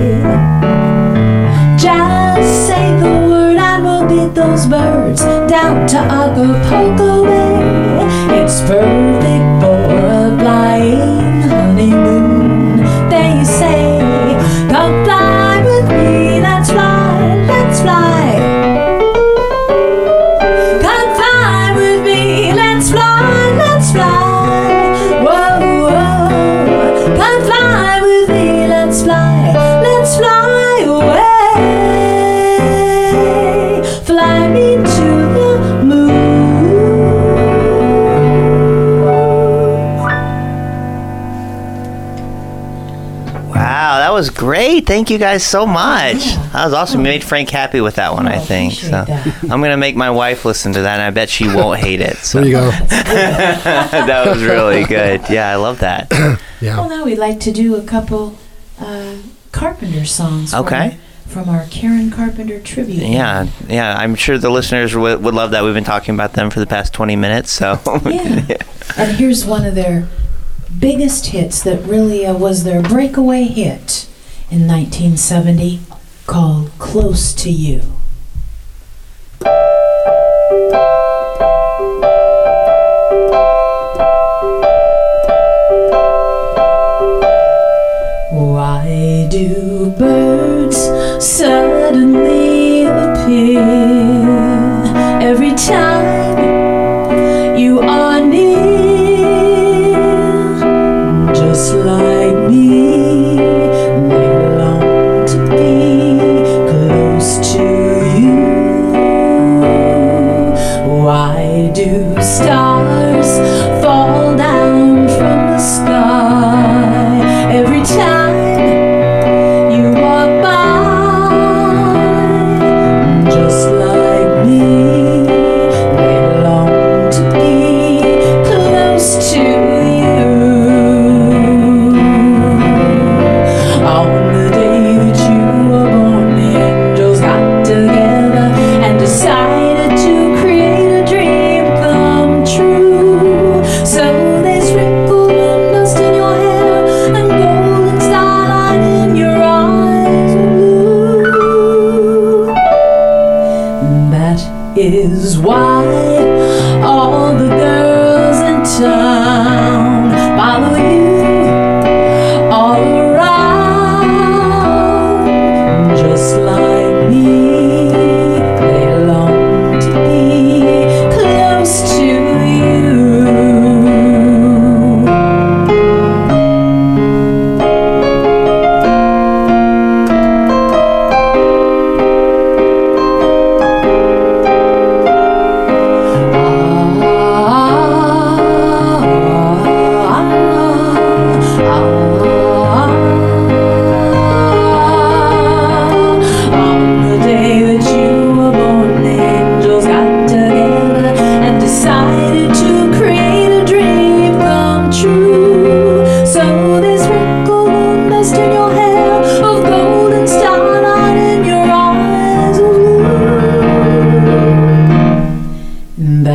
Just say the word and we'll beat those birds down to Acapulco Bay. It's perfect for a flying honeymoon. They say, come fly with me, let's fly, let's fly. Come fly with me, let's fly, let's fly. Whoa, whoa. Come fly with me, let's fly, let's fly away. Fly me to the moon. Wow, that was great. Thank you guys so much. That was awesome. You made Frank happy with that one, I think. So I'm going to make my wife listen to that, and I bet she won't hate it. So. There you go. That was really good. Yeah, I love that. Yeah. Well, now we'd like to do a couple uh, Carpenter songs. Okay. From, from our Karen Carpenter tribute. Yeah, yeah. I'm sure the listeners would, would love that. We've been talking about them for the past twenty minutes. So. Yeah. And here's one of their biggest hits that really uh, was their breakaway hit in nineteen seventy, called Close to You. Why do birds suddenly appear every time you are near? Just like me, they long to be close to you. Why do stars fall down from the sky every time you walk by? Just like me, they long to be close to you. On the day that you were born, the angels got together and decided to create a dream come true. So they sprinkled moon dust in your hair and golden starlight in your eyes of blue. That is why all the girls in town follow you all around. Just like me, they long to be close to you.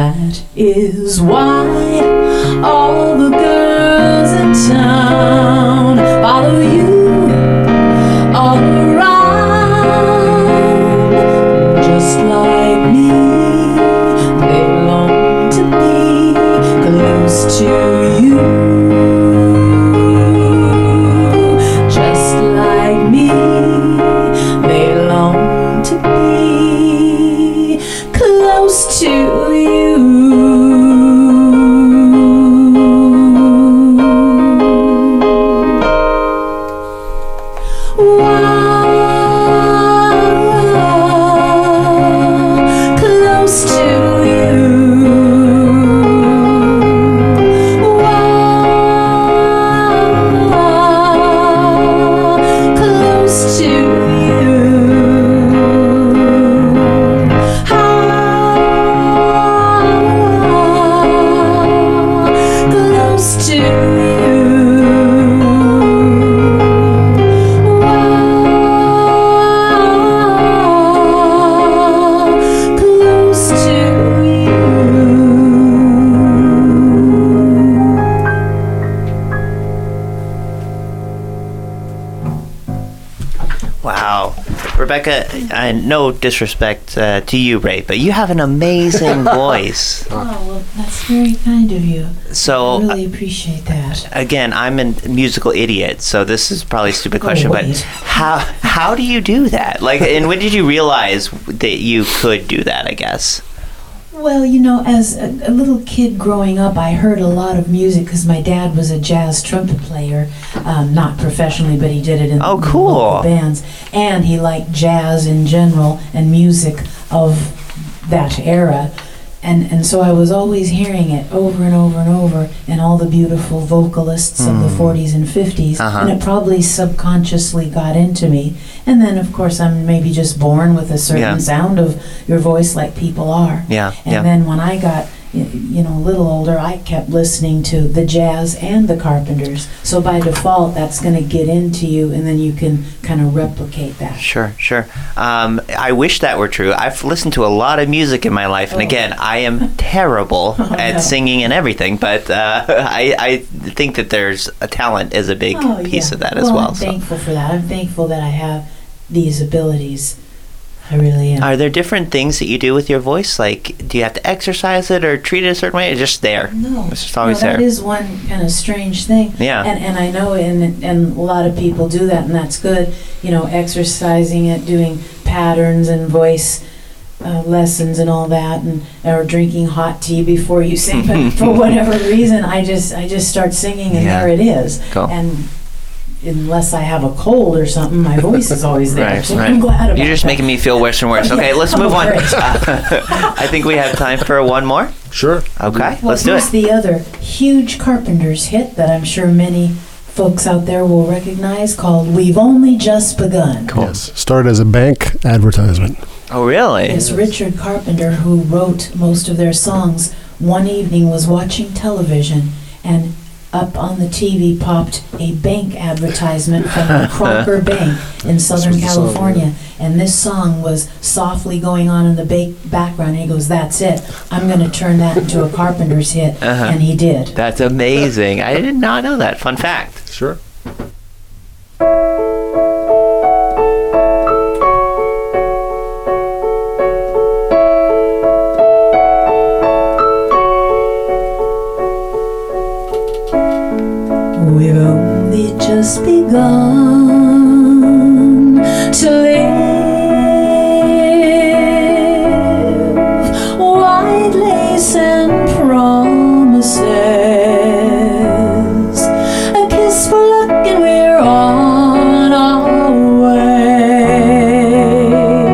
That is why all the girls in town follow you all around. Just like me, they long to be close to you. Just like me, they long to be close to you. Wow. Rebecca, uh, no disrespect uh, to you, Ray, but you have an amazing voice. Oh, well, that's very kind of you. So, I really appreciate that. Again, I'm a musical idiot, so this is probably a stupid question, oh, but wait. how how do you do that? Like, and when did you realize that you could do that, I guess? Well, you know, as a, a little kid growing up, I heard a lot of music because my dad was a jazz trumpet player, um, not professionally, but he did it in, oh, in cool. local bands. And he liked jazz in general and music of that era. And, and so I was always hearing it over and over and over, and all the beautiful vocalists mm. of the forties and fifties, uh-huh. and it probably subconsciously got into me. And then, of course, I'm maybe just born with a certain yeah. sound of your voice like people are. Yeah, and yeah. then when I got, you know, a little older, I kept listening to the Jazz and the Carpenters. So by default, that's going to get into you, and then you can kind of replicate that. Sure, sure. Um, I wish that were true. I've listened to a lot of music in my life, and Oh. again, I am terrible Oh, at no. singing and everything, but uh, I, I think that there's a talent is a big Oh, piece yeah. of that well, as well. I'm so. thankful for that. I'm thankful that I have these abilities. I really am. Are there different things that you do with your voice? Like, do you have to exercise it or treat it a certain way? It's just there. No, It's just always no, that there. is one kind of strange thing. Yeah. And and I know, and and a lot of people do that, and that's good. You know, exercising it, doing patterns and voice uh, lessons and all that, and or drinking hot tea before you sing. But for whatever reason, I just I just start singing, and Yeah. there it is. Cool. And unless I have a cold or something, my voice is always there. Right, so right. I'm glad about You're just that. making me feel worse and worse. Oh, yeah. Okay, let's Oh, move on. great. Uh, I think we have time for one more. Sure. Okay, Well, let's do here's it. the other huge Carpenters hit that I'm sure many folks out there will recognize, called "We've Only Just Begun." Cool. Yes. Started as a bank advertisement. Oh, really? It's Richard Carpenter, who wrote most of their songs, one evening was watching television, and up on the T V popped a bank advertisement from the Crocker Bank in Southern was the song, California. And this song was softly going on in the ba- background. And he goes, "That's it. I'm going to turn that into a Carpenters hit." Uh-huh. And he did. That's amazing. I did not know that. Fun fact. Sure. We've only just begun to live. White lace and promises, a kiss for luck, and we're on our way.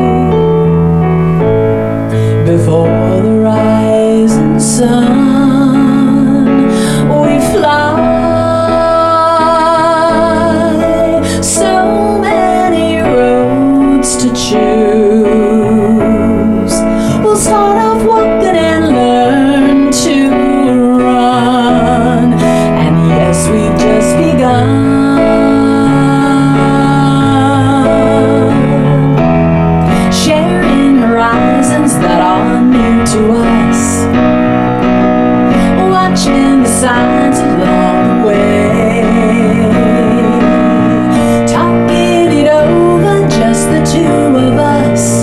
Before the rising sun, we fly. So many roads to choose. We'll start off walking and learn to run. And yes, we've just begun. Sharing horizons that are new to us. signs along the way, talking it over, just the two of us,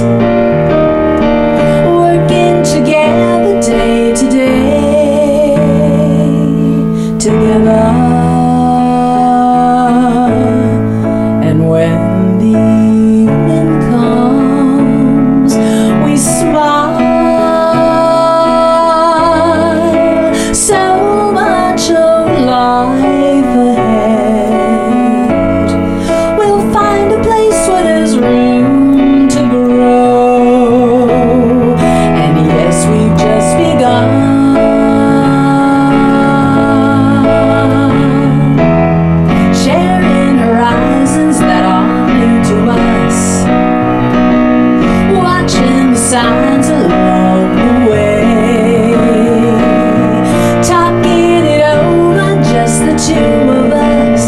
working together day to day, together. And when the evening comes, we smile. So much of life ahead. We'll find a place where there's room to grow. And yes, we've just begun. Sharing horizons that are new to us. Watching the signs along the way. Talking it over, just the two of us.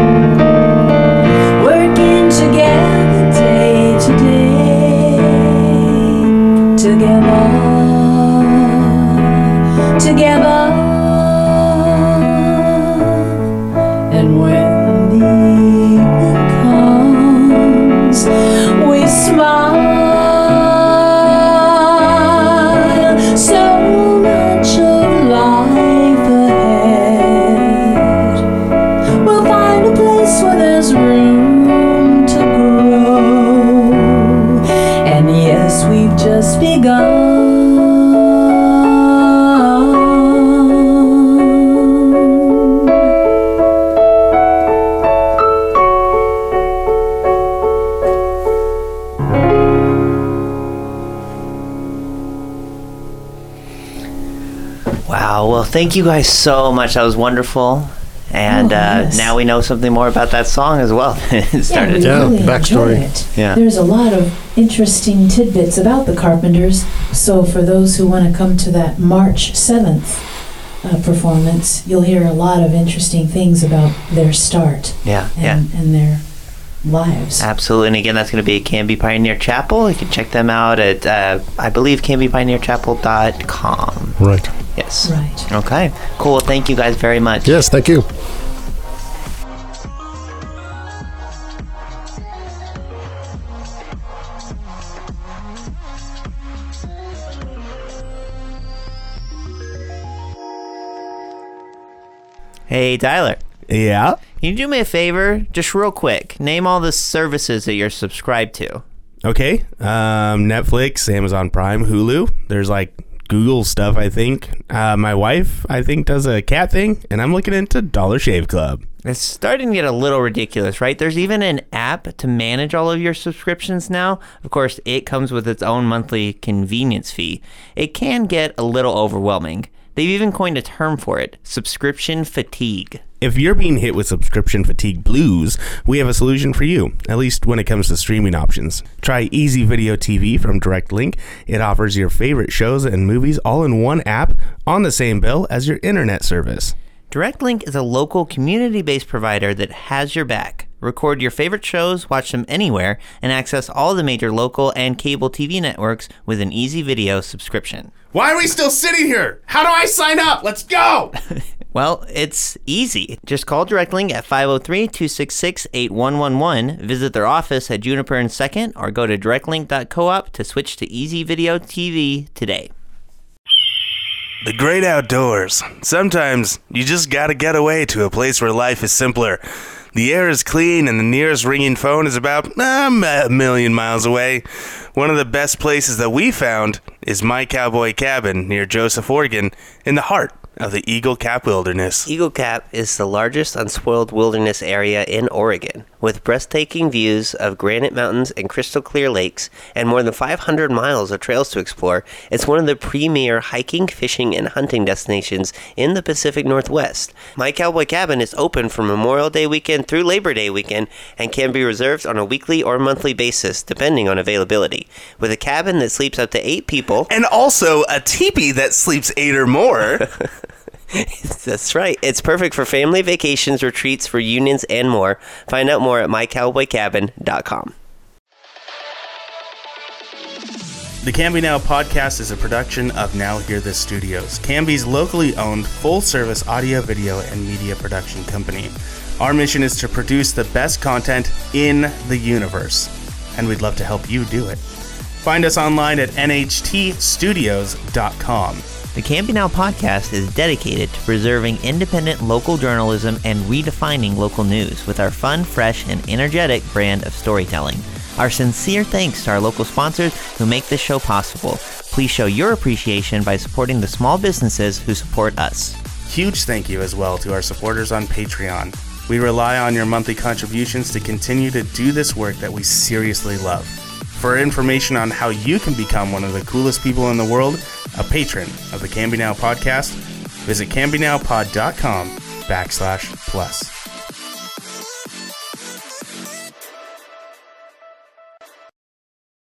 Working together day to day. Together. Together. And when the evening comes, we smile. So much of life ahead. We'll find a place where there's room to grow. And yes, we've just begun. Wow. Well, thank you guys so much. That was wonderful. And Oh, uh, yes. now we know something more about that song as well. It Yeah, started. we really enjoy it. Yeah. There's a lot of interesting tidbits about the Carpenters. So for those who want to come to that March seventh uh, performance, you'll hear a lot of interesting things about their start Yeah. and, Yeah. and their lives. Absolutely. And again, that's going to be at Canby Pioneer Chapel. You can check them out at, uh, I believe, canby pioneer chapel dot com. Right. Yes. Right. Okay. Cool. Well, thank you guys very much. Yes, thank you. Hey, Tyler. Yeah? Can you do me a favor? Just real quick. Name all the services that you're subscribed to. Okay. Um, Netflix, Amazon Prime, Hulu. There's like Google stuff, I think. Uh, my wife, I think, does a cat thing, and I'm looking into Dollar Shave Club. It's starting to get a little ridiculous, right? There's even an app to manage all of your subscriptions now. Of course, it comes with its own monthly convenience fee. It can get a little overwhelming. They've even coined a term for it, subscription fatigue. If you're being hit with subscription fatigue blues, we have a solution for you, at least when it comes to streaming options. Try Easy Video T V from Direct Link. It offers your favorite shows and movies all in one app on the same bill as your internet service. Direct Link is a local community-based provider that has your back. Record your favorite shows, watch them anywhere, and access all the major local and cable T V networks with an Easy Video subscription. Why are we still sitting here? How do I sign up? Let's go! Well, it's easy. Just call DirectLink at five oh three, two six six, eight one one one, visit their office at Juniper and second, or go to direct link dot coop to switch to Easy Video T V today. The great outdoors. Sometimes you just gotta get away to a place where life is simpler. The air is clean and the nearest ringing phone is about um, a million miles away. One of the best places that we found is My Cowboy Cabin near Joseph, Oregon, in the heart of the Eagle Cap Wilderness. Eagle Cap is the largest unspoiled wilderness area in Oregon, with breathtaking views of granite mountains and crystal clear lakes, and more than five hundred miles of trails to explore. It's one of the premier hiking, fishing, and hunting destinations in the Pacific Northwest. My Cowboy Cabin is open from Memorial Day weekend through Labor Day weekend and can be reserved on a weekly or monthly basis, depending on availability. With a cabin that sleeps up to eight people, and also a teepee that sleeps eight or more. That's right. It's perfect for family vacations, retreats, reunions, and more. Find out more at my cowboy cabin dot com. The Canby Now podcast is a production of Now Hear This Studios, Canby's locally owned full-service audio, video, and media production company. Our mission is to produce the best content in the universe, and we'd love to help you do it. Find us online at N H T studios dot com. The Canby Now podcast is dedicated to preserving independent local journalism and redefining local news with our fun, fresh, and energetic brand of storytelling. Our sincere thanks to our local sponsors who make this show possible. Please show your appreciation by supporting the small businesses who support us. Huge thank you as well to our supporters on Patreon. We rely on your monthly contributions to continue to do this work that we seriously love. For information on how you can become one of the coolest people in the world, a patron of the Canby Now podcast, visit canby now pod dot com backslash plus.